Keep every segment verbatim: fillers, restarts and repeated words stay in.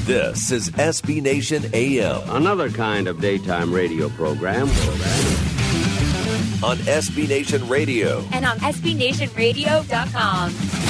This is S B Nation A M. Another kind of daytime radio program. On S B Nation Radio. And on S B Nation Radio dot com.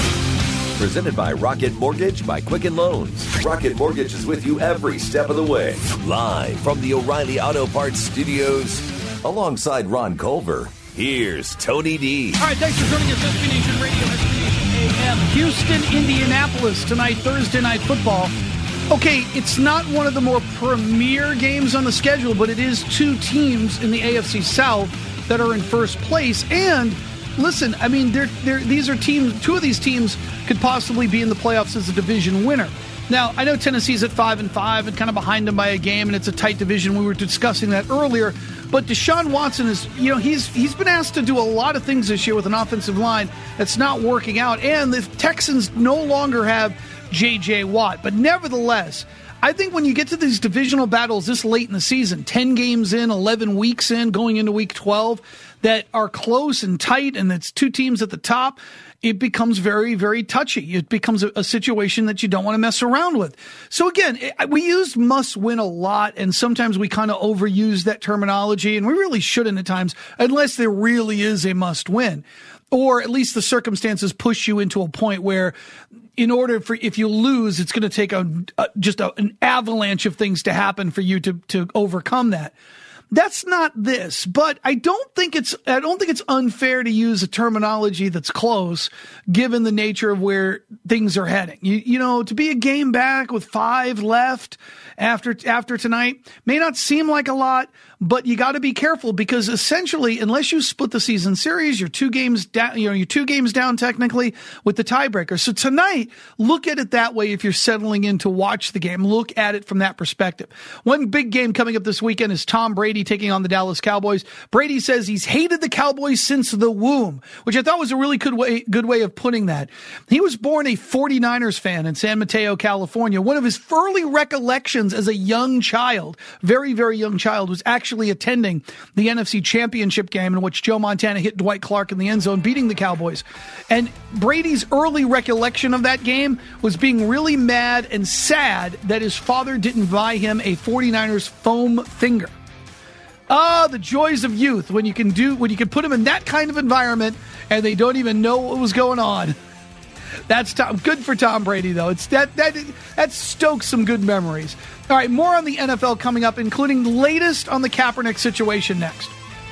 Presented by Rocket Mortgage by Quicken Loans. Rocket Mortgage is with you every step of the way. Live from the O'Reilly Auto Parts Studios. Alongside Ron Culver, here's Tony D. All right, thanks for joining us. S B Nation Radio, S B Nation A M. Houston, Indianapolis tonight, Thursday Night Football. Okay, it's not one of the more premier games on the schedule, but it is two teams in the A F C South that are in first place. And listen, I mean, they're, they're, these are teams, two of these teams could possibly be in the playoffs as a division winner. Now, I know Tennessee's at five and five and kind of behind them by a game, and it's a tight division. We were discussing that earlier. But Deshaun Watson is, you know, he's he's been asked to do a lot of things this year with an offensive line that's not working out. And the Texans no longer have J J. Watt. But nevertheless, I think when you get to these divisional battles this late in the season, ten games in, eleven weeks in, going into week twelve, that are close and tight, and it's two teams at the top, it becomes very, very touchy. It becomes a, a situation that you don't want to mess around with. So again, it, we use must win a lot, and sometimes we kind of overuse that terminology, and we really shouldn't at times, unless there really is a must win. Or at least the circumstances push you into a point where in order for, if you lose, it's going to take a, a just a, an avalanche of things to happen for you to, to overcome that. That's not this, but I don't think it's, I don't think it's unfair to use a terminology that's close given the nature of where things are heading. You, you know, to be a game back with five left after, after tonight may not seem like a lot, but you got to be careful because essentially, unless you split the season series, you're two games down, you know, you're two games down technically with the tiebreaker. So tonight, look at it that way. If you're settling in to watch the game, look at it from that perspective. One big game coming up this weekend is Tom Brady taking on the Dallas Cowboys. Brady says he's hated the Cowboys since the womb, which I thought was a really good way, good way of putting that. He was born a forty-niners fan in San Mateo, California. One of his early recollections as a young child, very, very young child, was actually attending the N F C Championship game in which Joe Montana hit Dwight Clark in the end zone, beating the Cowboys. And Brady's early recollection of that game was being really mad and sad that his father didn't buy him a forty-niners foam finger. Ah, the joys of youth when you can do, when you can put them in that kind of environment and they don't even know what was going on. That's Tom, good for Tom Brady, though. It's that that that stokes some good memories. All right, more on the N F L coming up, including the latest on the Kaepernick situation next.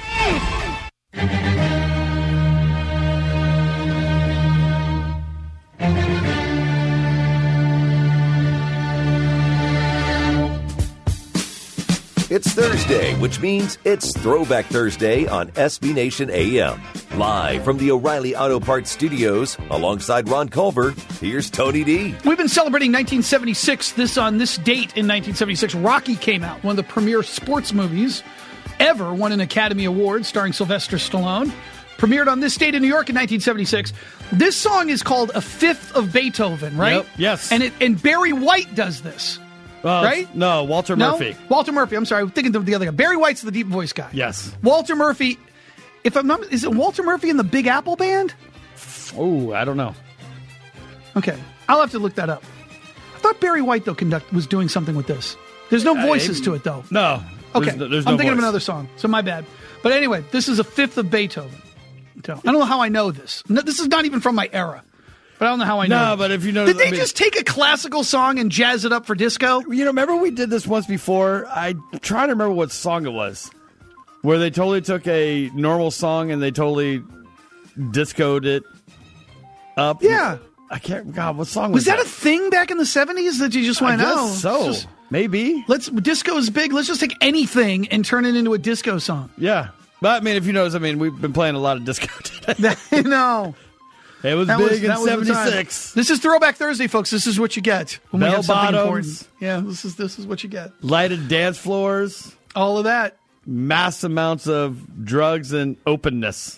It's Thursday, which means it's Throwback Thursday on S B Nation A M. Live from the O'Reilly Auto Parts Studios, alongside Ron Culver, here's Tony D. We've been celebrating nineteen seventy-six. This on this date in nineteen seventy-six, Rocky came out, one of the premier sports movies ever, won an Academy Award starring Sylvester Stallone. Premiered on this date in New York in nineteen seventy-six. This song is called A Fifth of Beethoven, right? Yep, yes. And it and Barry White does this. Uh, right? No, Walter no? Murphy. Walter Murphy. I'm sorry. I'm thinking of the other guy. Barry White's the deep voice guy. Yes. Walter Murphy. If I'm not, is it Walter Murphy in the Big Apple Band? Oh, I don't know. Okay, I'll have to look that up. I thought Barry White though conduct was doing something with this. There's no voices uh, to it though. No. Okay, there's no, there's I'm no thinking voice. of another song. So my bad. But anyway, this is A Fifth of Beethoven. So, I don't know how I know this. No, this is not even from my era. But I don't know how I know. No, this. but if you know, did they I mean, just take a classical song and jazz it up for disco? You know, remember we did this once before. I'm trying to remember what song it was, where they totally took a normal song and they totally discoed it up. Yeah, I can't. God, what song was, was that? that? A thing back in the seventies that you just went I guess out? So just, maybe let's disco is big. Let's just take anything and turn it into a disco song. Yeah, but I mean, if you notice, I mean, we've been playing a lot of disco today. I know. It was that big was, in seventy-six. This is Throwback Thursday, folks. This is what you get. When Bell we have something bottoms. important. Yeah, this is this is what you get. Lighted dance floors. All of that. Mass amounts of drugs and openness.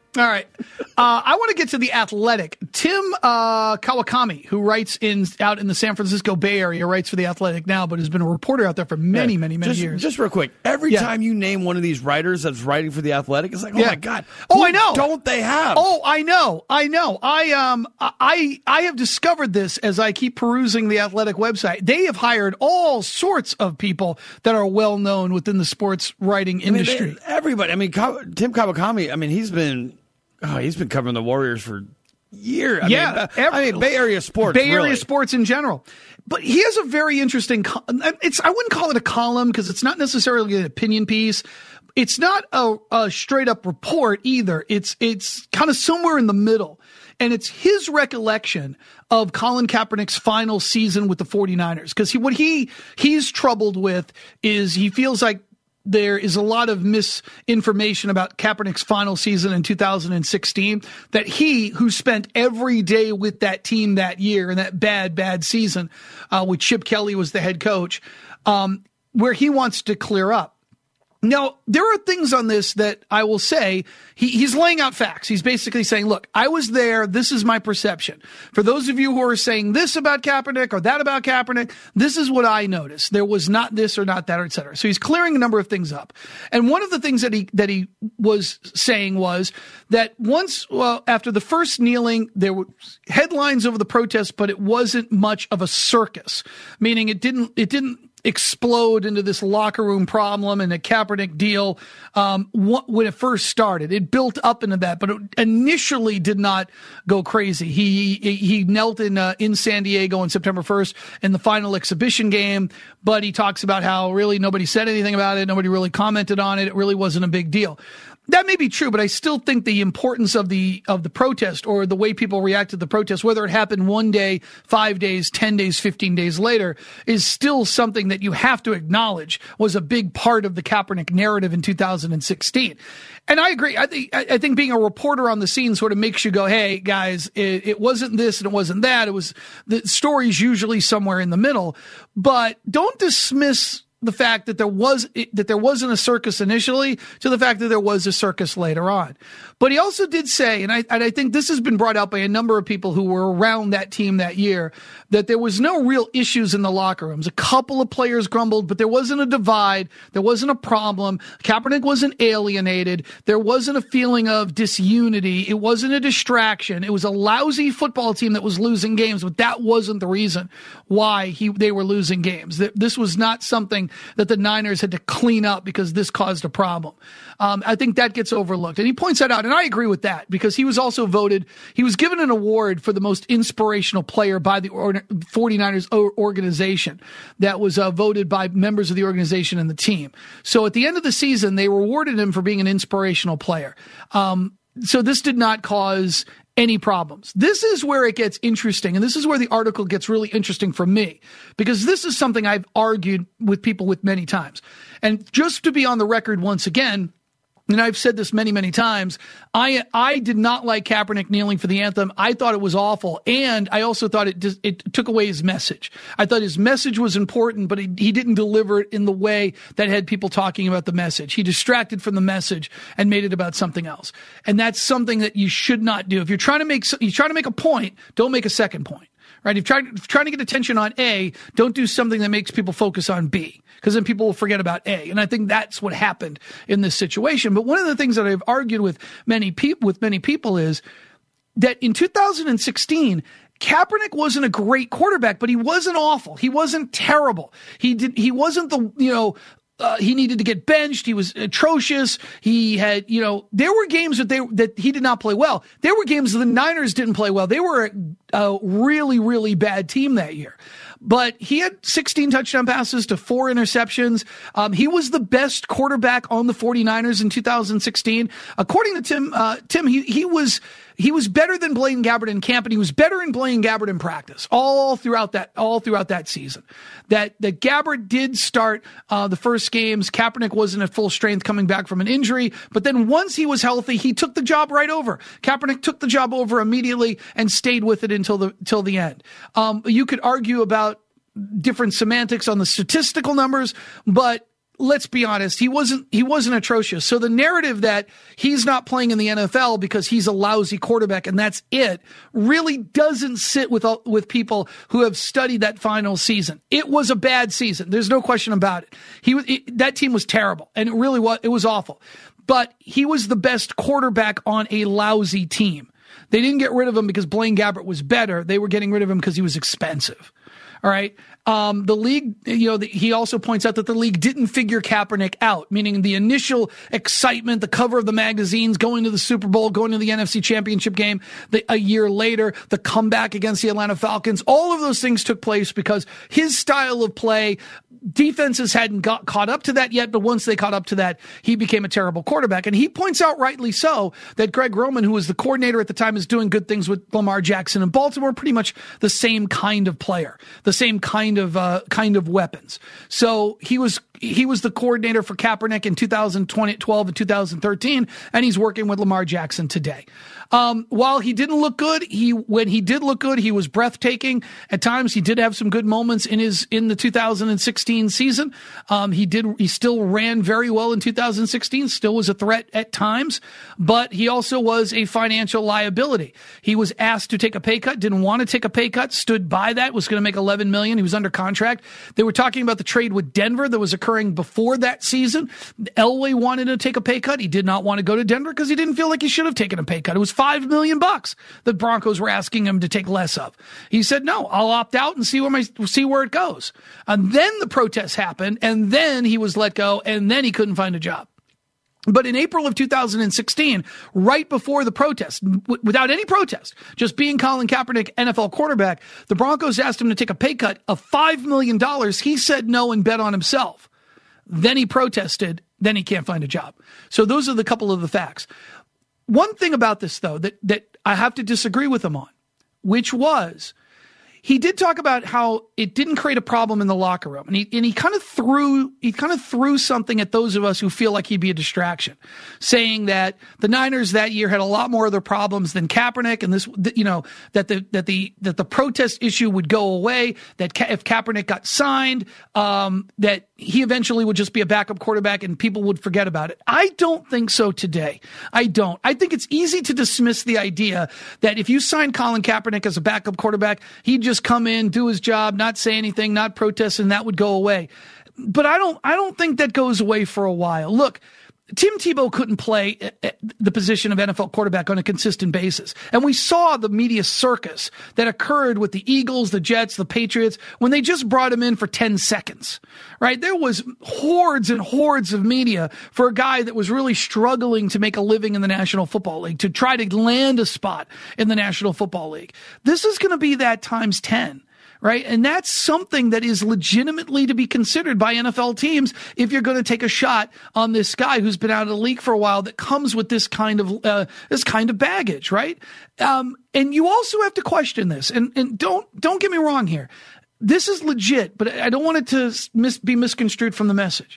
All right. Uh, I want to get to The Athletic. Tim uh, Kawakami, who writes in out in the San Francisco Bay Area, writes for The Athletic now, but has been a reporter out there for many, yeah. many, many just, years. Just real quick, every yeah. time you name one of these writers that's writing for The Athletic, it's like, oh, yeah. my God. Oh, I know. Don't they have? Oh, I know. I know. I um, I I have discovered this as I keep perusing The Athletic website. They have hired all sorts of people that are well-known within the sports writing industry. I mean, they, everybody. I mean, Tim Kawakami, I mean, he's been... Oh, he's been covering the Warriors for years. I yeah. Mean, every, I mean, Bay Area sports. Bay Area really. sports in general. But he has a very interesting, it's, I wouldn't call it a column because it's not necessarily an opinion piece. It's not a, a straight up report either. It's, it's kind of somewhere in the middle. And it's his recollection of Colin Kaepernick's final season with the 49ers. Because he, what he he's troubled with is he feels like there is a lot of misinformation about Kaepernick's final season in two thousand sixteen that he, who spent every day with that team that year in that bad, bad season, uh, with Chip Kelly was the head coach, um, where he wants to clear up. Now, there are things on this that I will say he, he's laying out facts. He's basically saying, look, I was there. This is my perception. For those of you who are saying this about Kaepernick or that about Kaepernick, this is what I noticed. There was not this or not that, or et cetera. So he's clearing a number of things up. And one of the things that he, that he was saying was that once, well, after the first kneeling, there were headlines over the protest, but it wasn't much of a circus, meaning it didn't, it didn't, explode into this locker room problem and a Kaepernick deal um, when it first started. It built up into that, but it initially did not go crazy. He he knelt in uh, in San Diego on September first in the final exhibition game, but he talks about how really nobody said anything about it. Nobody really commented on it. It really wasn't a big deal. That may be true, but I still think the importance of the of the protest or the way people react to the protest, whether it happened one day, five days, ten days, fifteen days later, is still something that you have to acknowledge was a big part of the Kaepernick narrative in two thousand sixteen. And I agree. I think I think being a reporter on the scene sort of makes you go, hey, guys, it, it wasn't this and it wasn't that. It was the story's usually somewhere in the middle. But don't dismiss the fact that there was that there wasn't a circus initially to the fact that there was a circus later on. But he also did say, and I, and I think this has been brought out by a number of people who were around that team that year, that there was no real issues in the locker rooms. A couple of players grumbled, but there wasn't a divide. There wasn't a problem. Kaepernick wasn't alienated. There wasn't a feeling of disunity. It wasn't a distraction. It was a lousy football team that was losing games, but that wasn't the reason why he they were losing games. This was not something that the Niners had to clean up because this caused a problem. Um, I think that gets overlooked. And he points that out, and I agree with that, because he was also voted, he was given an award for the most inspirational player by the 49ers organization that was uh, voted by members of the organization and the team. So at the end of the season, they rewarded him for being an inspirational player. Um, so this did not cause any problems. This is where it gets interesting, and this is where the article gets really interesting for me, because this is something I've argued with people with many times. And just to be on the record once again, and I've said this many, many times, I I did not like Kaepernick kneeling for the anthem. I thought it was awful, and I also thought it just, it took away his message. I thought his message was important, but he, he didn't deliver it in the way that had people talking about the message. He distracted from the message and made it about something else, and that's something that you should not do. If you're trying to make you're trying to make a point, don't make a second point. Right? If you're trying, if you're trying to get attention on A, don't do something that makes people focus on B, because then people will forget about A. And I think that's what happened in this situation. But one of the things that I've argued with many people with many people is that in two thousand sixteen, Kaepernick wasn't a great quarterback, but he wasn't awful. He wasn't terrible. He did. He wasn't the you know. Uh, he needed to get benched. He was atrocious. He had, you know, there were games that they that he did not play well. There were games that the Niners didn't play well. They were a, a really, really bad team that year. But he had sixteen touchdown passes to four interceptions. Um, he was the best quarterback on the 49ers in two thousand sixteen. According to Tim, uh, Tim, he, he was, he was better than Blaine Gabbert in camp, and he was better than Blaine Gabbert in practice all throughout that, all throughout that season. That, that Gabbert did start, uh, the first games. Kaepernick wasn't at full strength coming back from an injury, but then once he was healthy, he took the job right over. Kaepernick took the job over immediately and stayed with it until the, till the end. Um, you could argue about different semantics on the statistical numbers, but let's be honest, he wasn't he wasn't atrocious. So the narrative that he's not playing in the N F L because he's a lousy quarterback and that's it really doesn't sit with with people who have studied that final season. It was a bad season. There's no question about it. He it, that team was terrible, and it really was it was awful. But he was the best quarterback on a lousy team. They didn't get rid of him because Blaine Gabbert was better. They were getting rid of him because he was expensive. All right. Um, the league, you know, the, he also points out that the league didn't figure Kaepernick out, meaning the initial excitement, the cover of the magazines, going to the Super Bowl, going to the N F C Championship game the, a year later, the comeback against the Atlanta Falcons. All of those things took place because his style of play, defenses hadn't got caught up to that yet, but once they caught up to that, he became a terrible quarterback. And he points out rightly so that Greg Roman, who was the coordinator at the time, is doing good things with Lamar Jackson in Baltimore, pretty much the same kind of player, the same kind of uh, kind of weapons. So he was he was the coordinator for Kaepernick in two thousand twelve and two thousand thirteen, and he's working with Lamar Jackson today. Um, while he didn't look good, he when he did look good, he was breathtaking. At times, he did have some good moments in his in the two thousand sixteen season. Um, he did he still ran very well in two thousand sixteen, still was a threat at times, but he also was a financial liability. He was asked to take a pay cut, didn't want to take a pay cut, stood by that, was going to make eleven million dollars. He was under contract. They were talking about the trade with Denver that was occurring before that season. Elway wanted to take a pay cut. He did not want to go to Denver because he didn't feel like he should have taken a pay cut. It was five million bucks the Broncos were asking him to take less of. He said, no, I'll opt out and see where my, see where it goes. And then the protests happened, and then he was let go, and then he couldn't find a job. But in April of two thousand sixteen, right before the protest, w- without any protest, just being Colin Kaepernick, N F L quarterback, the Broncos asked him to take a pay cut of five million dollars. He said no and bet on himself. Then he protested. Then he can't find a job. So those are the couple of the facts. One thing about this, though, that, that I have to disagree with him on, which was he did talk about how it didn't create a problem in the locker room. And he, and he kind of threw, he kind of threw something at those of us who feel like he'd be a distraction, saying that the Niners that year had a lot more other problems than Kaepernick. And this, you know, that the, that the, that the protest issue would go away, that Ka- if Kaepernick got signed, um, that he eventually would just be a backup quarterback and people would forget about it. I don't think so today. I don't. I think it's easy to dismiss the idea that if you sign Colin Kaepernick as a backup quarterback, he'd just come in, do his job, not say anything, not protest, and that would go away. But I don't, I don't think that goes away for a while. Look, Tim Tebow couldn't play the position of N F L quarterback on a consistent basis. And we saw the media circus that occurred with the Eagles, the Jets, the Patriots, when they just brought him in for ten seconds, right? There was hordes and hordes of media for a guy that was really struggling to make a living in the National Football League, to try to land a spot in the National Football League. This is going to be that times ten. Right. And that's something that is legitimately to be considered by N F L teams if you're going to take a shot on this guy who's been out of the league for a while that comes with this kind of uh, this kind of baggage. Right. Um, and you also have to question this. And, and don't don't get me wrong here. This is legit, but I don't want it to mis- be misconstrued from the message.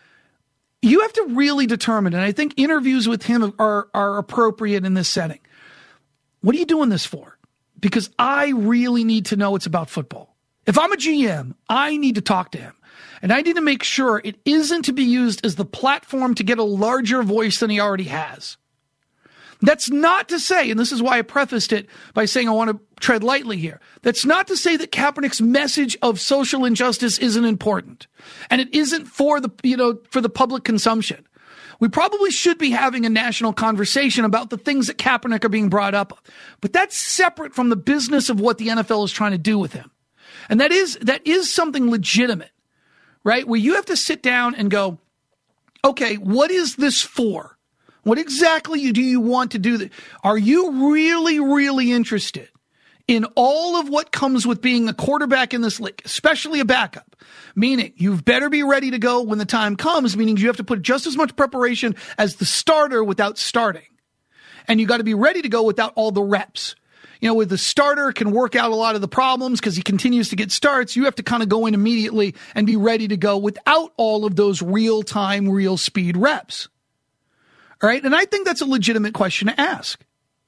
You have to really determine, and I think interviews with him are are appropriate in this setting. What are you doing this for? Because I really need to know it's about football. If I'm a G M, I need to talk to him. And I need to make sure it isn't to be used as the platform to get a larger voice than he already has. That's not to say, and this is why I prefaced it by saying I want to tread lightly here. That's not to say that Kaepernick's message of social injustice isn't important. And it isn't for the, you know, for the public consumption. We probably should be having a national conversation about the things that Kaepernick are being brought up. But that's separate from the business of what the N F L is trying to do with him. And that is, that is something legitimate, right? Where you have to sit down and go, okay, what is this for? What exactly do you want to do? Are you really, really interested in all of what comes with being a quarterback in this league, especially a backup? Meaning you've better be ready to go when the time comes, meaning you have to put just as much preparation as the starter without starting. And you got to be ready to go without all the reps. You know, with the starter can work out a lot of the problems because he continues to get starts. You have to kind of go in immediately and be ready to go without all of those real time, real speed reps. All right. And I think that's a legitimate question to ask.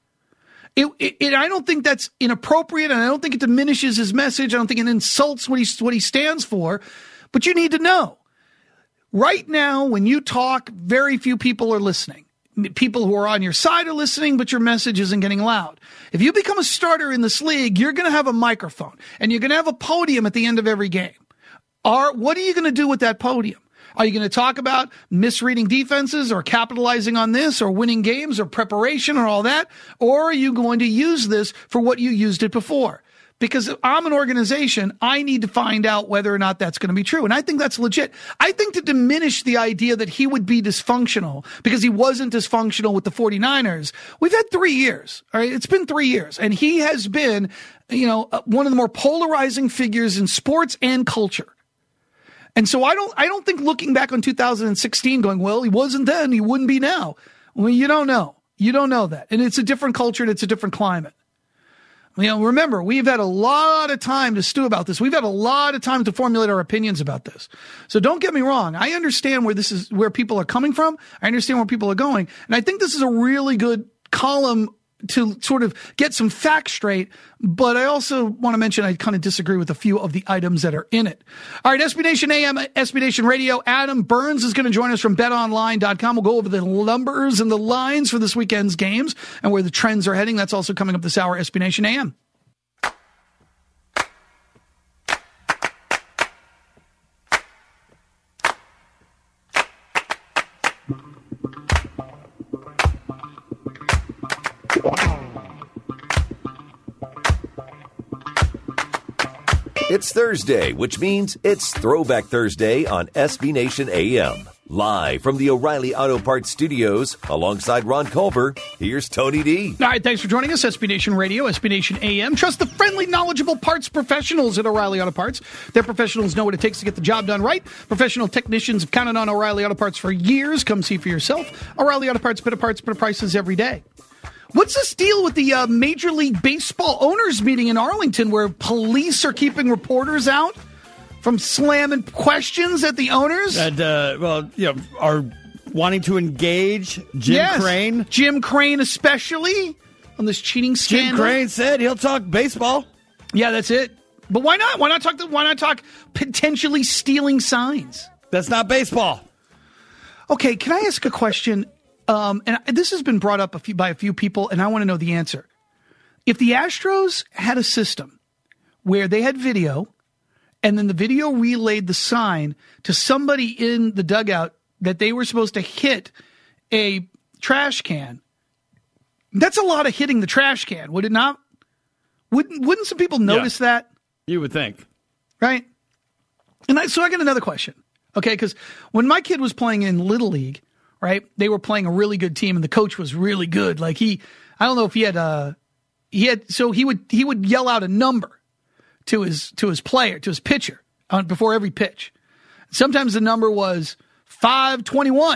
It, it, it, I don't think that's inappropriate, and I don't think it diminishes his message. I don't think it insults what he, what he stands for. But you need to know, Right now, when you talk, very few people are listening. People who are on your side are listening, but your message isn't getting loud. If you become a starter in this league, you're going to have a microphone, and you're going to have a podium at the end of every game. Are, what are you going to do with that podium? Are you going to talk about misreading defenses or capitalizing on this or winning games or preparation or all that? Or are you going to use this for what you used it before? Because if I'm an organization, I need to find out whether or not that's going to be true. And I think that's legit. I think to diminish the idea that he would be dysfunctional because he wasn't dysfunctional with the 49ers, we've had three years. All right, it's been three years. And he has been, you know, one of the more polarizing figures in sports and culture. And so I don't I don't think looking back on two thousand sixteen going, well, he wasn't then, he wouldn't be now. Well, you don't know. You don't know that. And it's a different culture and it's a different climate. You know, remember, we've had a lot of time to stew about this. We've had a lot of time to formulate our opinions about this. So don't get me wrong. I understand where this is, where people are coming from. I understand where people are going. And I think this is a really good column to sort of get some facts straight. But I also want to mention I kind of disagree with a few of the items that are in it. All right, S B Nation A M, S B Nation Radio. Adam Burns is going to join us from bet online dot com. We'll go over the numbers and the lines for this weekend's games and where the trends are heading. That's also coming up this hour, S B Nation A M. It's Thursday, which means it's Throwback Thursday on S B Nation A M. Live from the O'Reilly Auto Parts Studios, alongside Ron Culver, here's Tony D. All right, thanks for joining us, S B Nation Radio, S B Nation A M. Trust the friendly, knowledgeable parts professionals at O'Reilly Auto Parts. Their professionals know what it takes to get the job done right. Professional technicians have counted on O'Reilly Auto Parts for years. Come see for yourself. O'Reilly Auto Parts, better parts, better prices every day. What's this deal with the uh, Major League Baseball owners meeting in Arlington where police are keeping reporters out from slamming questions at the owners? And, uh, well, you know, are wanting to engage Jim yes. Crane. Jim Crane especially on this cheating scandal. Jim Crane said he'll talk baseball. Yeah, that's it. But why not? Why not talk? To, why not talk potentially stealing signs? That's not baseball. Okay, can I ask a question? Um, and this has been brought up a few, by a few people, and I want to know the answer. If the Astros had a system where they had video, and then the video relayed the sign to somebody in the dugout that they were supposed to hit a trash can, that's a lot of hitting the trash can, would it not? Wouldn't, wouldn't some people notice yeah, that? You would think. Right? And I, so I got another question. Okay, because when my kid was playing in Little League, right, they were playing a really good team, and the coach was really good. Like he, I don't know if he had a, he had, so he would he would yell out a number to his to his player, to his pitcher, on, before every pitch. Sometimes the number was five twenty-one,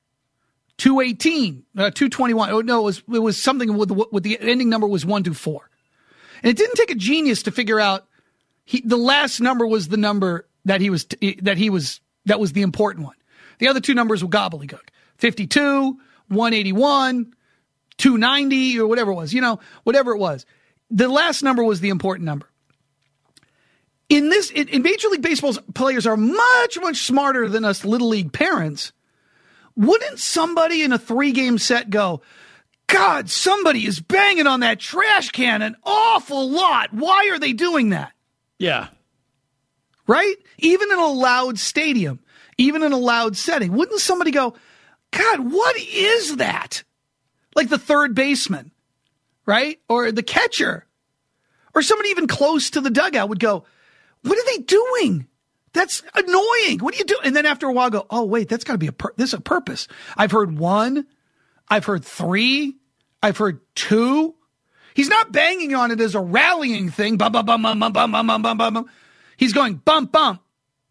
two eighteen, uh, two twenty-one. Oh no, it was it was something with the, with the ending number was one two four, and it didn't take a genius to figure out he, the last number was the number that he was that he was that was the important one. The other two numbers were gobbledygook. fifty-two, one eighty-one, two ninety, or whatever it was, you know, whatever it was. The last number was the important number. In this, in, in Major League Baseball's players are much, much smarter than us Little League parents. Wouldn't somebody in a three-game set go, God, somebody is banging on that trash can an awful lot. Why are they doing that? Yeah. Right? Even in a loud stadium, even in a loud setting, wouldn't somebody go, God, what is that? Like the third baseman, right? Or the catcher. Or somebody even close to the dugout would go, what are they doing? That's annoying. What are you doing? And then after a while go, oh, wait, that's got to be a pur- this is a purpose. I've heard one. I've heard three. I've heard two. He's not banging on it as a rallying thing. Bum, bum, bum, bum, bum, bum, bum, bum, bum, bum. He's going bump, bump.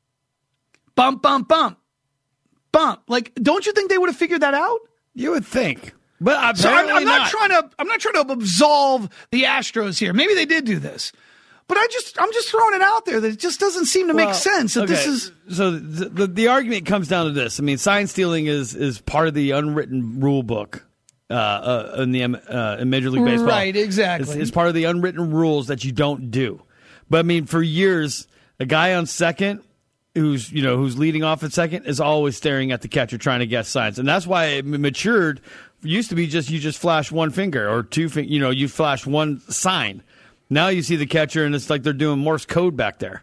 Bump, bump, bump. Bump. Like, don't you think they would have figured that out? You would think. But so I'm, I'm not, not trying to I'm not trying to absolve the Astros here. Maybe they did do this. But I just I'm just throwing it out there that it just doesn't seem to well, make sense that okay. this is So the, the the argument comes down to this. I mean, sign stealing is is part of the unwritten rule book uh, uh, in the uh, in Major League Baseball. Right, exactly. It's, it's part of the unwritten rules that you don't do. But I mean, for years, a guy on second who's you know who's leading off at second is always staring at the catcher trying to guess signs, and that's why it matured. Used to be just you just flash one finger or two finger, you know, you flash one sign. Now you see the catcher, and it's like they're doing Morse code back there.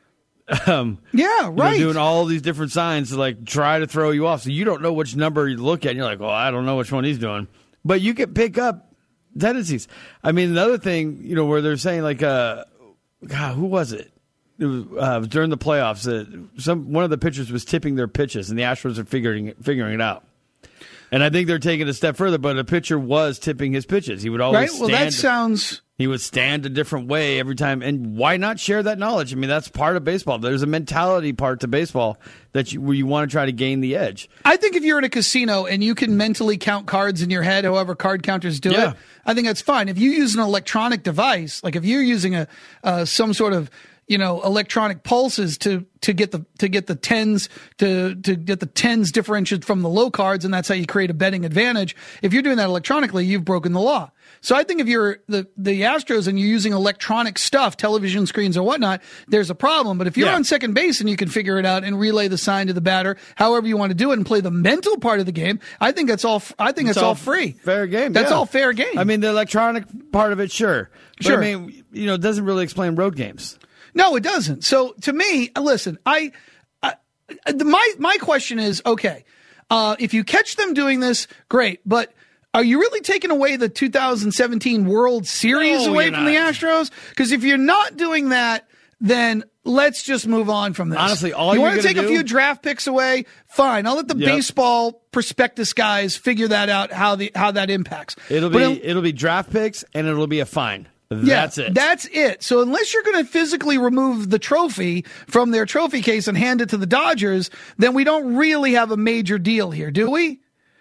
Um, yeah, right. You know, doing all these different signs to like try to throw you off, so you don't know which number you look at. And you're like, well, I don't know which one he's doing, but you can pick up tendencies. I mean, another thing, you know, where they're saying like, uh, God, who was it? It was, uh, during the playoffs, uh, some one of the pitchers was tipping their pitches, and the Astros are figuring figuring it out. And I think they're taking it a step further, but a pitcher was tipping his pitches. He would always right. Well, stand, that sounds. He would stand a different way every time. And why not share that knowledge? I mean, that's part of baseball. There's a mentality part to baseball that you, where you want to try to gain the edge. I think if you're in a casino and you can mentally count cards in your head, however card counters do Yeah. it, I think that's fine. If you use an electronic device, like if you're using a uh, some sort of you know, electronic pulses to, to get the to get the tens to to get the tens differentiated from the low cards, and that's how you create a betting advantage. If you're doing that electronically, you've broken the law. So I think if you're the, the Astros and you're using electronic stuff, television screens or whatnot, there's a problem. But if you're Yeah. on second base and you can figure it out and relay the sign to the batter, however you want to do it, and play the mental part of the game, I think that's all. I think It's that's all, all free. Fair game. That's yeah. all fair game. I mean, the electronic part of it, sure. But Sure. I mean, you know, it doesn't really explain road games. No, it doesn't. So to me, listen, I, I the, my my question is, okay, uh, if you catch them doing this, great, but are you really taking away the two thousand seventeen World Series No, away you're from the not. Astros? Because if you're not doing that, then let's just move on from this. Honestly, all you you're want to gonna take a do- few draft picks away, fine. I'll let the Yep. baseball prospectus guys figure that out, how the how that impacts. It'll But be un- it'll be draft picks and it'll be a fine. Yeah, That's it. That's it. So unless you're going to physically remove the trophy from their trophy case and hand it to the Dodgers, then we don't really have a major deal here, do we?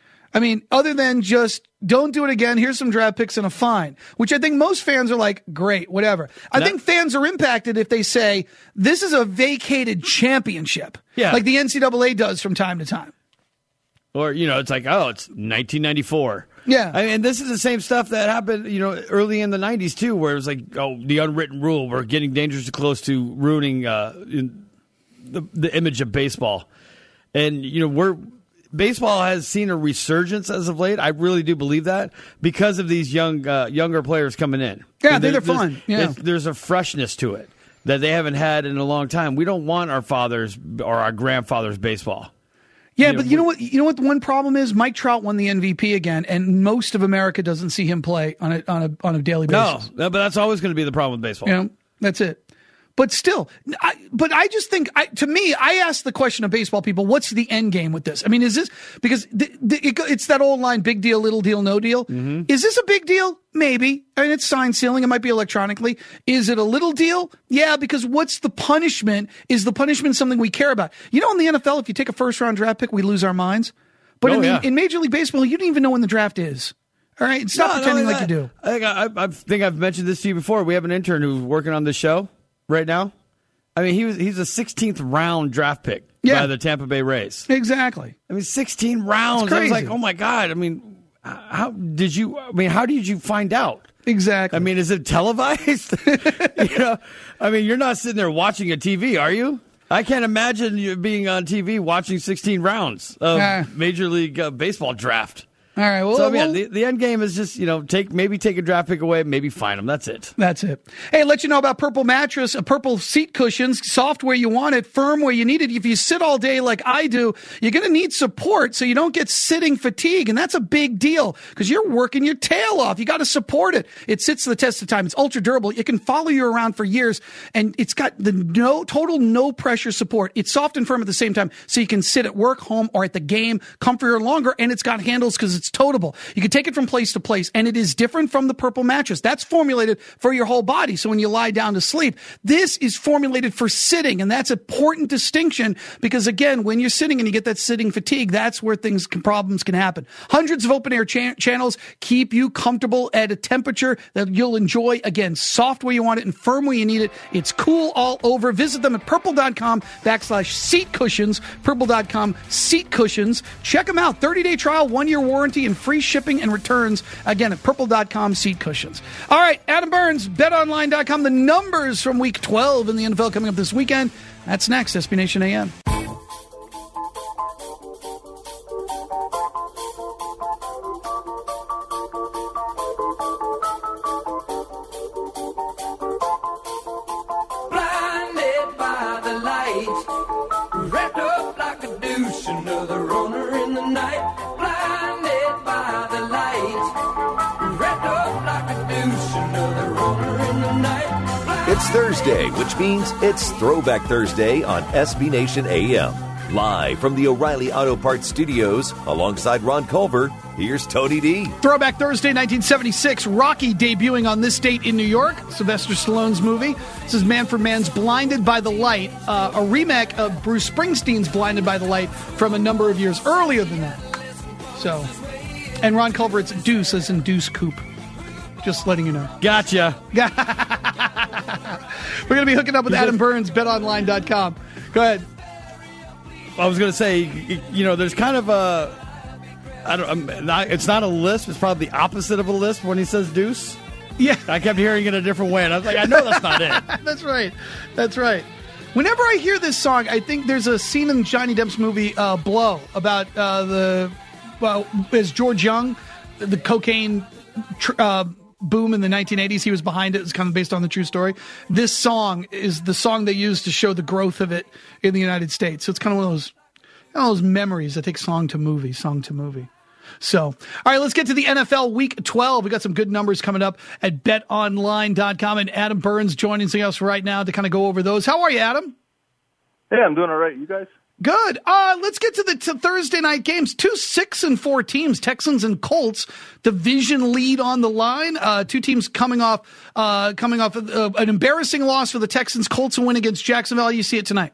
I mean, other than just don't do it again. Here's some draft picks and a fine, which I think most fans are like, great, whatever. I No. think fans are impacted if they say this is a vacated championship, Yeah. like the N C double A does from time to time. Or, you know, it's like, oh, it's nineteen ninety-four. Yeah. I mean, and this is the same stuff that happened, you know, early in the nineties, too, where it was like, oh, the unwritten rule. We're getting dangerously close to ruining uh, in the, the image of baseball. And, you know, we're baseball has seen a resurgence as of late. I really do believe that because of these young uh, younger players coming in. Yeah, I And think there- they're fun. there's- Yeah. there's- There's a freshness to it that they haven't had in a long time. We don't want our fathers or our grandfathers' baseball. Yeah, You but know, you know what? You know what? The one problem is Mike Trout won the M V P again, and most of America doesn't see him play on a on a on a daily No, basis. no, but that's always going to be the problem with baseball. You know, that's it. But still, I, but I just think, I, to me, I ask the question of baseball people: what's the end game with this? I mean, is this because the, the, it, it's that old line, big deal, little deal, no deal? Mm-hmm. Is this a big deal? Maybe. I mean, it's sign sealing. It might be electronically. Is it a little deal? Yeah, because what's the punishment? Is the punishment something we care about? You know, in the N F L, if you take a first round draft pick, we lose our minds. But Oh, in, the, yeah. in Major League Baseball, you don't even know when the draft is. All right, stop No, pretending no, like you do. I think I, I think I've mentioned this to you before. We have an intern who's working on this show right now. I mean, he was he's a sixteenth round draft pick Yeah. by the Tampa Bay Rays. Exactly. I mean, sixteen rounds. It's I was crazy. like, oh my god. I mean, how did you? I mean, how did you find out? Exactly. I mean, is it televised? you know, I mean, you're not sitting there watching a T V, are you? I can't imagine you being on T V watching sixteen rounds of Ah. Major League uh, Baseball draft. All right. Well, So yeah, well- the, the end game is just, you know, take maybe take a draft pick away, maybe fine them. That's it. That's it. Hey, let you know about Purple Mattress, a Purple seat cushions, soft where you want it, firm where you need it. If you sit all day like I do, you're going to need support so you don't get sitting fatigue. And that's a big deal because you're working your tail off. You got to support it. It sits the test of time. It's ultra durable. It can follow you around for years. And it's got the no total no pressure support. It's soft and firm at the same time. So you can sit at work, home, or at the game comfier longer. And it's got handles because it's toteable. You can take it from place to place, and it is different from the Purple mattress. That's formulated for your whole body. So when you lie down to sleep, this is formulated for sitting, and that's an important distinction because, again, when you're sitting and you get that sitting fatigue, that's where things can, problems can happen. Hundreds of open air cha- channels keep you comfortable at a temperature that you'll enjoy. Again, soft where you want it and firm where you need it. It's cool all over. Visit them at purple.com backslash seat cushions. Purple dot com seat cushions. Check them out. thirty day trial, one year warranty. warranty and free shipping and returns, again, at purple dot com seat cushions. All right, Adam Burns, bet online dot com. The numbers from week twelve in the N F L coming up this weekend. That's next, S B Nation A M. It's Thursday, which means it's Throwback Thursday on S B Nation A M. Live from the O'Reilly Auto Parts Studios, alongside Ron Culver, here's Tony D. Throwback Thursday, nineteen seventy-six, Rocky debuting on this date in New York, Sylvester Stallone's movie. This is Man for Man's Blinded by the Light, uh, a remake of Bruce Springsteen's Blinded by the Light from a number of years earlier than that. So, and Ron Culver, it's Deuce as in Deuce Coupe. Just letting you know. Gotcha. We're going to be hooking up with Adam Burns, bet online dot com. Go ahead. I was going to say, you know, there's kind of a, I don't, I'm not, it's not a lisp. It's probably the opposite of a lisp when he says deuce. Yeah. I kept hearing it a different way, and I was like, I know that's not it. That's right. That's right. Whenever I hear this song, I think there's a scene in Johnny Depp's movie uh, Blow about uh, the, well, as George Young, the cocaine tr- uh, boom in the nineteen eighties. He was behind it. It's kind of based on the true story. This song is the song they used to show the growth of it in the United States. So it's kind of one of those, one of those memories that take song to movie, song to movie. So, all right, let's get to the N F L Week twelve. We got some good numbers coming up at bet online dot com, and Adam Burns joining us right now to kind of go over those. How are you, Adam? Hey, I'm doing all right. You guys? Good. Uh, let's get to the to Thursday night games. Two six and four teams, Texans and Colts, division lead on the line. Uh, two teams coming off uh, coming off uh, an embarrassing loss for the Texans. Colts a win against Jacksonville. How do you see it tonight?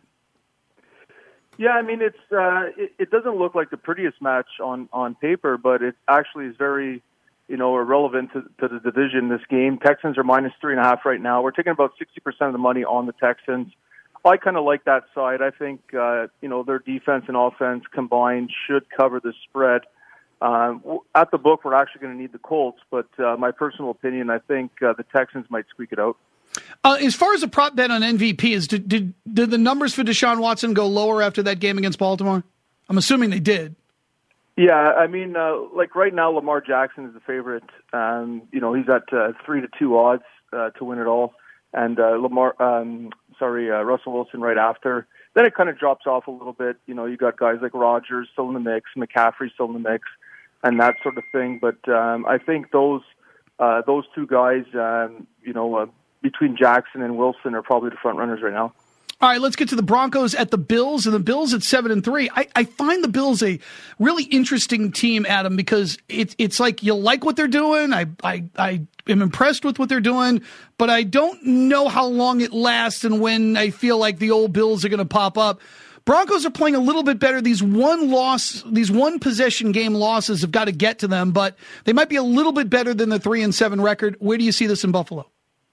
Yeah, I mean, it's uh, it, it doesn't look like the prettiest match on, on paper, but it actually is very, you know, irrelevant to, to the division. This game, Texans are minus three and a half right now. We're taking about sixty percent of the money on the Texans. I kind of like that side. I think, uh, you know, their defense and offense combined should cover the spread. Um, at the book, we're actually going to need the Colts, but uh, my personal opinion, I think uh, the Texans might squeak it out. Uh, as far as a prop bet on M V P is, did, did did the numbers for Deshaun Watson go lower after that game against Baltimore? I'm assuming they did. Yeah, I mean, uh, like right now, Lamar Jackson is the favorite. Um, you know, he's at uh, three to two odds uh, to win it all, and uh, Lamar. Um, Sorry, uh, Russell Wilson right after. Then it kind of drops off a little bit. You know, you got guys like Rodgers still in the mix, McCaffrey still in the mix, and that sort of thing. But um, I think those uh, those two guys, um, you know, uh, between Jackson and Wilson, are probably the front runners right now. All right, let's get to the Broncos at the Bills, and the Bills at seven and three. I, I find the Bills a really interesting team, Adam, because it's it's like you like what they're doing. I I I am impressed with what they're doing, but I don't know how long it lasts and when I feel like the old Bills are going to pop up. Broncos are playing a little bit better. These one loss, these one possession game losses have got to get to them, but they might be a little bit better than the three and seven record. Where do you see this in Buffalo?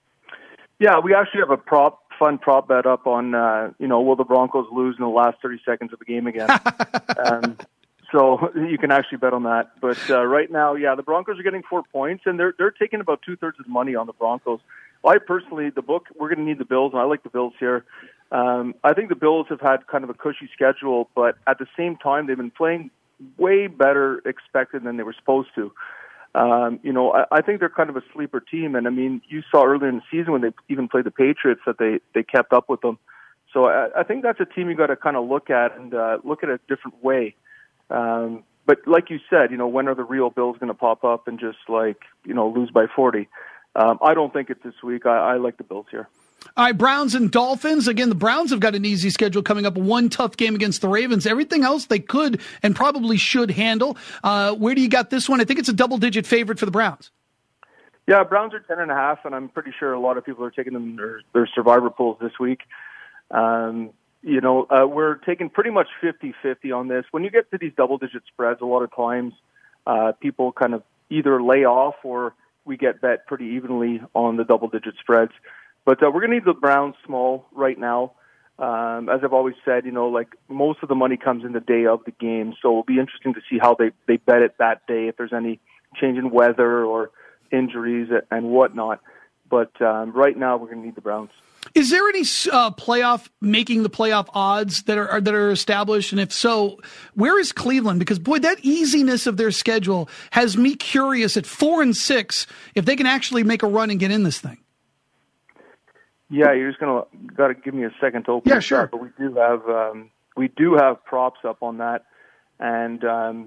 Yeah, we actually have a prop. Fun prop bet up on, uh, you know, will the Broncos lose in the last thirty seconds of the game again? um, so you can actually bet on that. But uh, right now, yeah, the Broncos are getting four points, and they're they're taking about two-thirds of the money on the Broncos. I personally, the book, we're going to need the Bills, and I like the Bills here. Um, I think the Bills have had kind of a cushy schedule, but at the same time, they've been playing way better expected than they were supposed to. Um, you know, I, I think they're kind of a sleeper team. And, I mean, you saw earlier in the season when they even played the Patriots that they, they kept up with them. So I, I think that's a team you got to kind of look at and uh, look at it a different way. Um, but like you said, you know, when are the real Bills going to pop up and just, like, you know, lose by forty? Um, I don't think it's this week. I, I like the Bills here. All right, Browns and Dolphins. Again, the Browns have got an easy schedule coming up. One tough game against the Ravens. Everything else they could and probably should handle. Uh, where do you got this one? I think it's a double-digit favorite for the Browns. Yeah, Browns are ten and a half, and I'm pretty sure a lot of people are taking them in their, their survivor pools this week. Um, you know, uh, we're taking pretty much fifty-fifty on this. When you get to these double-digit spreads, a lot of times uh, people kind of either lay off or we get bet pretty evenly on the double-digit spreads. But uh, we're going to need the Browns small right now. Um, as I've always said, you know, like most of the money comes in the day of the game, so it'll be interesting to see how they, they bet it that day, if there's any change in weather or injuries and whatnot. But um, right now, we're going to need the Browns. Is there any uh, playoff, making the playoff odds that are, are that are established? And if so, where is Cleveland? Because, boy, that easiness of their schedule has me curious at four and six if they can actually make a run and get in this thing. Yeah, you're just gonna got to give me a second to open. Yeah, sure. Up, but we do have um, we do have props up on that, and um,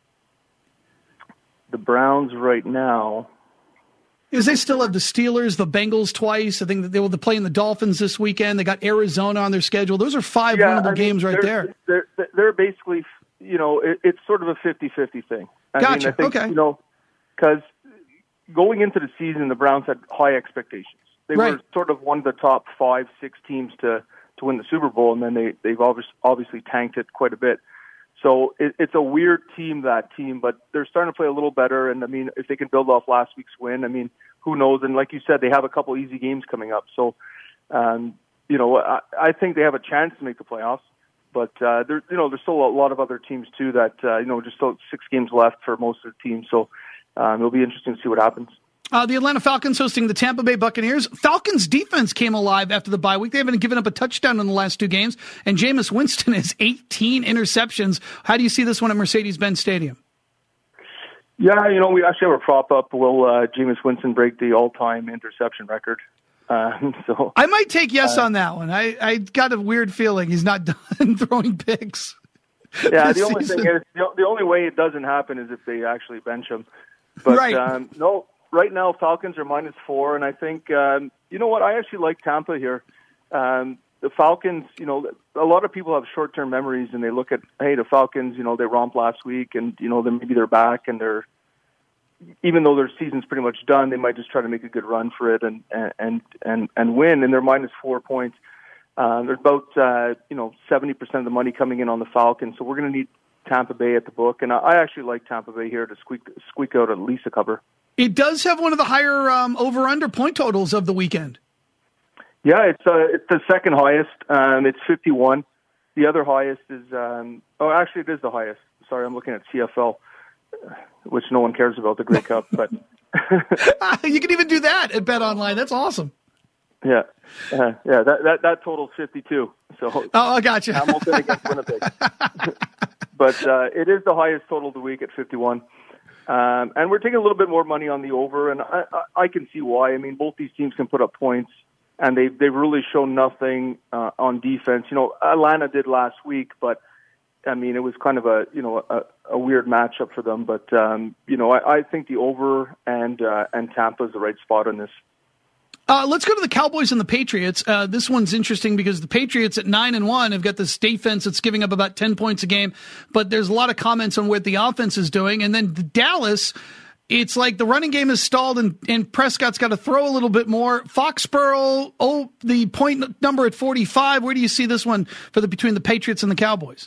the Browns right now. Is they still have the Steelers, the Bengals twice. I think that they will be playing the Dolphins this weekend. They got Arizona on their schedule. Those are five yeah, winnable I mean, games right they're, there. They're they're basically, you know, it, it's sort of a fifty-fifty thing. I Gotcha. mean, I think, okay. You know, because going into the season, the Browns had high expectations. They right. were sort of one of the top five, six teams to, to win the Super Bowl, and then they, they've obviously, obviously tanked it quite a bit. So it, it's a weird team, that team, but they're starting to play a little better. And, I mean, if they can build off last week's win, I mean, who knows? And like you said, they have a couple easy games coming up. So, um, you know, I, I think they have a chance to make the playoffs. But, uh, there, you know, there's still a lot of other teams, too, that, uh, you know, just still six games left for most of the teams. So um, it'll be interesting to see what happens. Uh, the Atlanta Falcons hosting the Tampa Bay Buccaneers. Falcons defense came alive after the bye week. They haven't given up a touchdown in the last two games. And Jameis Winston has eighteen interceptions. How do you see this one at Mercedes-Benz Stadium? Yeah, you know, we actually have a prop up. Will uh, Jameis Winston break the all-time interception record? Uh, so I might take yes uh, on that one. I, I got a weird feeling he's not done throwing picks. Yeah, the only season. thing is, the, the only way it doesn't happen is if they actually bench him. But right. um, no. Right now, Falcons are minus four, and I think, um, you know what, I actually like Tampa here. Um, the Falcons, you know, a lot of people have short-term memories, and they look at, hey, the Falcons, you know, they romped last week, and, you know, then maybe they're back, and they're, even though their season's pretty much done, they might just try to make a good run for it and and and, and win, and they're minus four points. Uh, there's about, uh, you know, seventy percent of the money coming in on the Falcons, so we're going to need Tampa Bay at the book, and I, I actually like Tampa Bay here to squeak, squeak out at least a cover. It does have one of the higher um, over-under point totals of the weekend. Yeah, it's uh, it's the second highest. Um, it's fifty-one. The other highest is um, oh, actually, it is the highest. Sorry, I'm looking at C F L, which no one cares about, the Grey Cup. But you can even do that at Bet Online. That's awesome. Yeah, uh, yeah. That that that totals fifty-two. So oh, I got you. Hamilton against Winnipeg. But uh, it is the highest total of the week at fifty-one. Um, and we're taking a little bit more money on the over, and I, I, I can see why. I mean, both these teams can put up points, and they they've really shown nothing uh, on defense. You know, Atlanta did last week, but I mean, it was kind of a you know a, a weird matchup for them. But um, you know, I, I think the over and uh, and Tampa is the right spot on this. Uh, let's go to the Cowboys and the Patriots. Uh, this one's interesting because the Patriots at nine and one have got this defense that's giving up about ten points a game, but there's a lot of comments on what the offense is doing. And then the Dallas, it's like the running game is stalled, and, and Prescott's got to throw a little bit more. Foxborough, oh, the point number at forty-five. Where do you see this one for the between the Patriots and the Cowboys?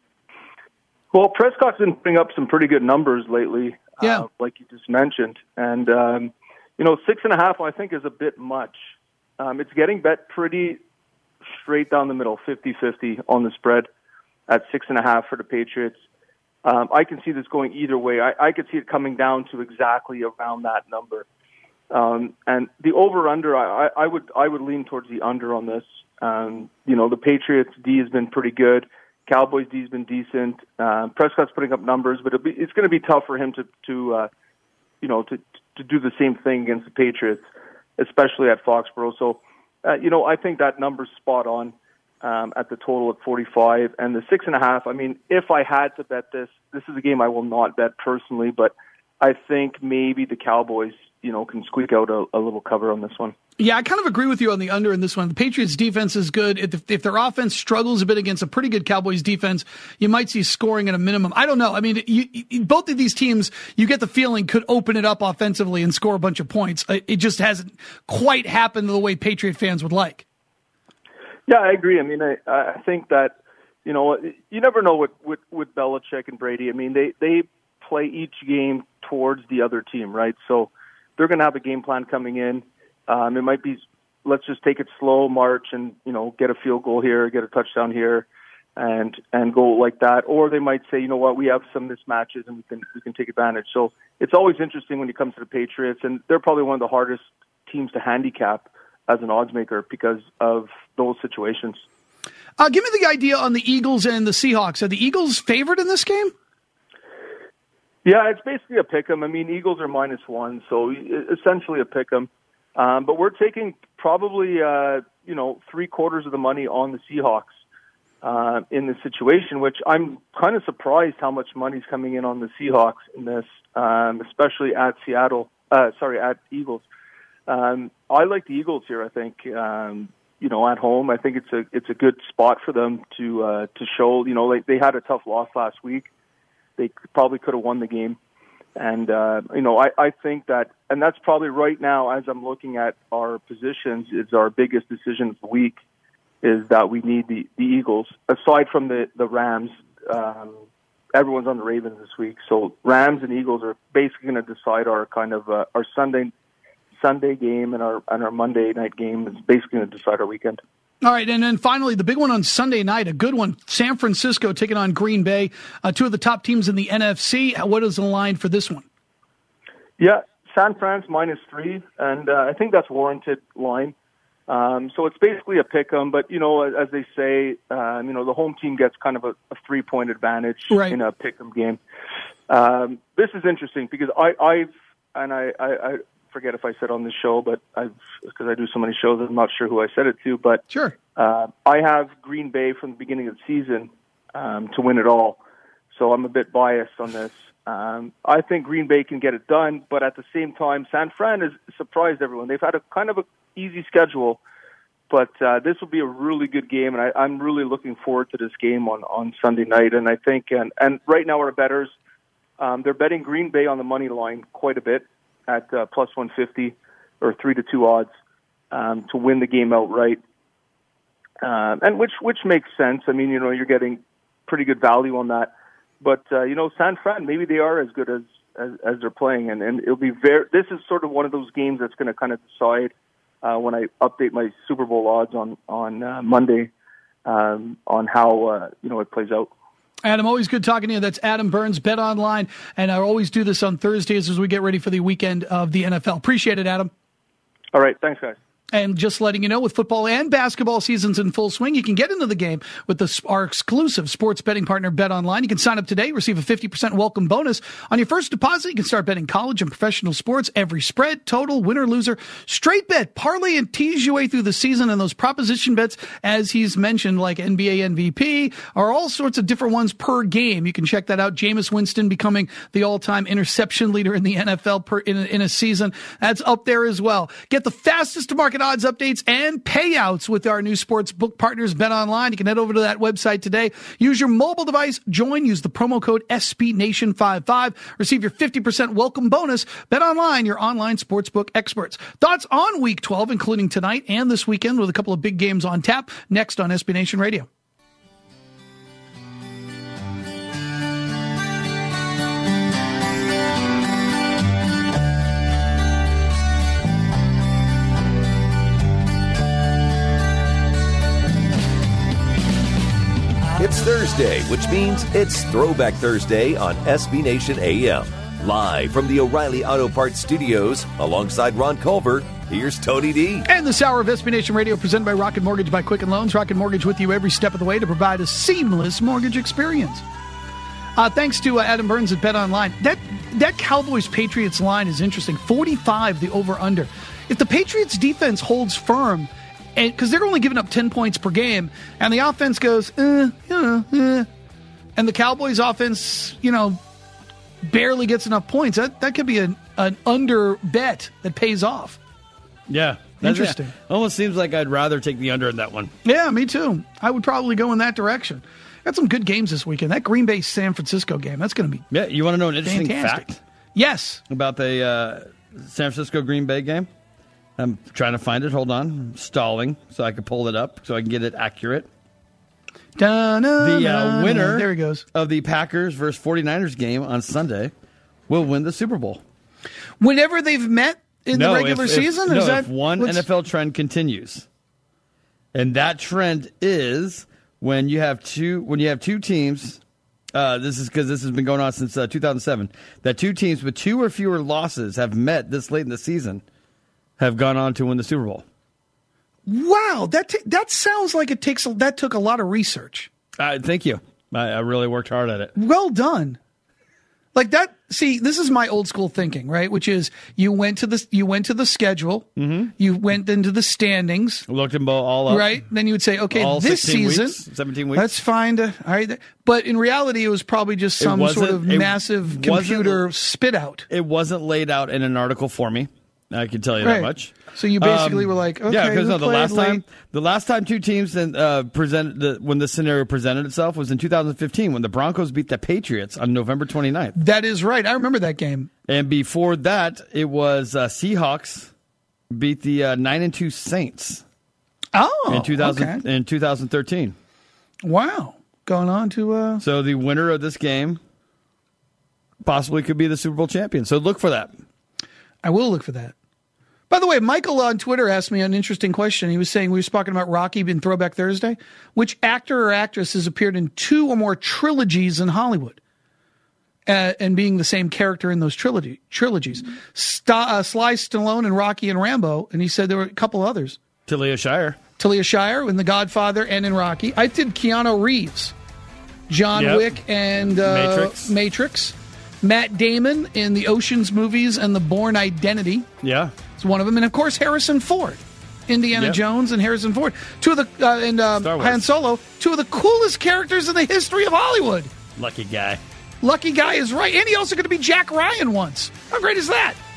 Well, Prescott's been putting up some pretty good numbers lately, yeah. uh, like you just mentioned, and. Um, You know, six and a half, I think, is a bit much. Um, it's getting bet pretty straight down the middle, fifty-fifty on the spread at six and a half for the Patriots. Um, I can see this going either way. I, I could see it coming down to exactly around that number. Um, and the over/under, I, I would I would lean towards the under on this. Um, you know, the Patriots D has been pretty good. Cowboys D has been decent. Uh, Prescott's putting up numbers, but it'll be, it's going to be tough for him to to uh, you know to to do the same thing against the Patriots, especially at Foxborough. So, uh, you know, I think that number's spot on um, at the total at forty-five. And the six and a half, I mean, if I had to bet this, this is a game I will not bet personally, but I think maybe the Cowboys, you know, can squeak out a, a little cover on this one. Yeah, I kind of agree with you on the under in this one. The Patriots' defense is good. If, if their offense struggles a bit against a pretty good Cowboys defense, you might see scoring at a minimum. I don't know. I mean, you, you, both of these teams, you get the feeling, could open it up offensively and score a bunch of points. It just hasn't quite happened the way Patriot fans would like. Yeah, I agree. I mean, I, I think that, you know, you never know with, with, with Belichick and Brady. I mean, they, they play each game towards the other team, right? So they're going to have a game plan coming in. Um, it might be let's just take it slow, march, and you know, get a field goal here, get a touchdown here, and and go like that. Or they might say, you know what, we have some mismatches and we can we can take advantage. So it's always interesting when it comes to the Patriots, and they're probably one of the hardest teams to handicap as an odds maker because of those situations. Uh, give me the idea on the Eagles and the Seahawks. Are the Eagles favored in this game? Yeah, it's basically a pick 'em. I mean, Eagles are minus one, so essentially a pick 'em. Um, but we're taking probably, uh, you know, three quarters of the money on the Seahawks uh, in this situation, which I'm kind of surprised how much money's coming in on the Seahawks in this, um, especially at Seattle, uh, sorry, at Eagles. Um, I like the Eagles here, I think. Um, you know, at home, I think it's a it's a good spot for them to uh, to show. You know, like they had a tough loss last week. They probably could have won the game, and uh, you know, I, I think that, and that's probably right now as I'm looking at our positions, is our biggest decision of the week is that we need the, the Eagles. Aside from the the Rams, um, everyone's on the Ravens this week, so Rams and Eagles are basically going to decide our kind of uh, our Sunday. Sunday game and our and our Monday night game is basically going to decide our weekend. All right, and then finally, the big one on Sunday night, a good one, San Francisco taking on Green Bay, uh, two of the top teams in the N F C. What is the line for this one? Yeah, San Fran's minus three, and uh, I think that's warranted line. Um, so it's basically a pick 'em, but, you know, as they say, um, you know, the home team gets kind of a, a three-point advantage right. in a pick 'em game. Um, this is interesting because I, I've, and I, I, I forget if I said on this show, but I've, because I do so many shows, I'm not sure who I said it to, but sure. uh, I have Green Bay from the beginning of the season um, to win it all. So I'm a bit biased on this. Um, I think Green Bay can get it done, but at the same time, San Fran has surprised everyone. They've had a kind of an easy schedule, but uh, this will be a really good game, and I, I'm really looking forward to this game on, on Sunday night. And I think, and, and right now our bettors, um, they're betting Green Bay on the money line quite a bit at uh, plus one fifty or three to two odds um, to win the game outright, um, and which which makes sense. I mean, you know, you're getting pretty good value on that. But uh, you know, San Fran, maybe they are as good as as, as they're playing, and, and it'll be very. This is sort of one of those games that's going to kind of decide uh, when I update my Super Bowl odds on on uh, Monday um, on how uh, you know it plays out. Adam, always good talking to you. That's Adam Burns, Bet Online, and I always do this on Thursdays as we get ready for the weekend of the N F L. Appreciate it, Adam. All right, thanks, guys. And just letting you know, with football and basketball seasons in full swing, you can get into the game with the, our exclusive sports betting partner, Bet Online. You can sign up today, receive a fifty percent welcome bonus on your first deposit. You can start betting college and professional sports, every spread, total, winner, loser, straight bet, parlay, and tease your way through the season. And those proposition bets, as he's mentioned, like N B A M V P, are all sorts of different ones per game. You can check that out. Jameis Winston becoming the all-time interception leader in the N F L per, in, a, in a season. That's up there as well. Get the fastest to market odds updates and payouts with our new sports book partners, Bet Online. You can head over to that website today. Use your mobile device. Join. Use the promo code S B Nation fifty-five. Receive your fifty percent welcome bonus. Bet Online, your online sportsbook experts. Thoughts on Week twelve, including tonight and this weekend with a couple of big games on tap. Next on S B Nation Radio. It's Thursday, which means it's Throwback Thursday on S B Nation A M. Live from the O'Reilly Auto Parts Studios, alongside Ron Culver, here's Tony D. And this hour of S B Nation Radio presented by Rocket Mortgage by Quicken Loans. Rocket Mortgage with you every step of the way to provide a seamless mortgage experience. Uh, thanks to uh, Adam Burns at Bet Online. That, that Cowboys-Patriots line is interesting. forty-five, the over-under. If the Patriots defense holds firm, because they're only giving up ten points per game, and the offense goes, eh, eh, eh, and the Cowboys offense, you know, barely gets enough points, that, that could be an, an under bet that pays off. Yeah. Interesting. It almost seems like I'd rather take the under in that one. Yeah, me too. I would probably go in that direction. Got some good games this weekend. That Green Bay San Francisco game, that's going to be Yeah, you want to know an interesting fantastic. fact? Yes. About the uh, San Francisco Green Bay game? I'm trying to find it. Hold on. I'm stalling so I can pull it up so I can get it accurate. Da-na, the uh, winner there he goes. of the Packers versus forty-niners game on Sunday will win the Super Bowl. Whenever they've met, in no, the regular if, season? If, Is no, that if one what's- N F L trend continues, and that trend is when you have two when you have two teams. Uh, this is because this has been going on since uh, two thousand seven. That two teams with two or fewer losses have met this late in the season, have gone on to win the Super Bowl. Wow, that t- that sounds like it takes a, that took a lot of research. Uh, thank you. I, I really worked hard at it. Well done. Like that. See, this is my old school thinking, right? Which is you went to the you went to the schedule, mm-hmm. you went into the standings, looked them all up, right? Then you would say, okay, all this season, weeks, seventeen weeks. That's fine. To, all right, but in reality, it was probably just some sort of massive computer spit out. It wasn't laid out in an article for me. I can tell you right. that much. So you basically um, were like, okay, yeah, because no, the last late? time, the last time two teams then uh, presented the, when this scenario presented itself was in two thousand fifteen when the Broncos beat the Patriots on November twenty-ninth. That is right. I remember that game. And before that, it was uh, Seahawks beat the uh, nine and two Saints. Oh, in two thousand okay. in two thousand thirteen. Wow, going on to uh... so the winner of this game possibly could be the Super Bowl champion. So look for that. I will look for that. By the way, Michael on Twitter asked me an interesting question. He was saying, we were talking about Rocky in Throwback Thursday. Which actor or actress has appeared in two or more trilogies in Hollywood? Uh, and being the same character in those trilogy trilogies. St- uh, Sly Stallone and Rocky and Rambo. And he said there were a couple others. Talia Shire. Talia Shire in The Godfather and in Rocky. I did Keanu Reeves. John yep. Wick and uh, Matrix. Matrix. Matt Damon in the Ocean's movies and The Bourne Identity. Yeah. It's one of them. And, of course, Harrison Ford. Indiana yep. Jones and Harrison Ford. Two of the, uh, and uh, Han Solo, two of the coolest characters in the history of Hollywood. Lucky guy. Lucky guy is right. And he also got to be Jack Ryan once. How great is that?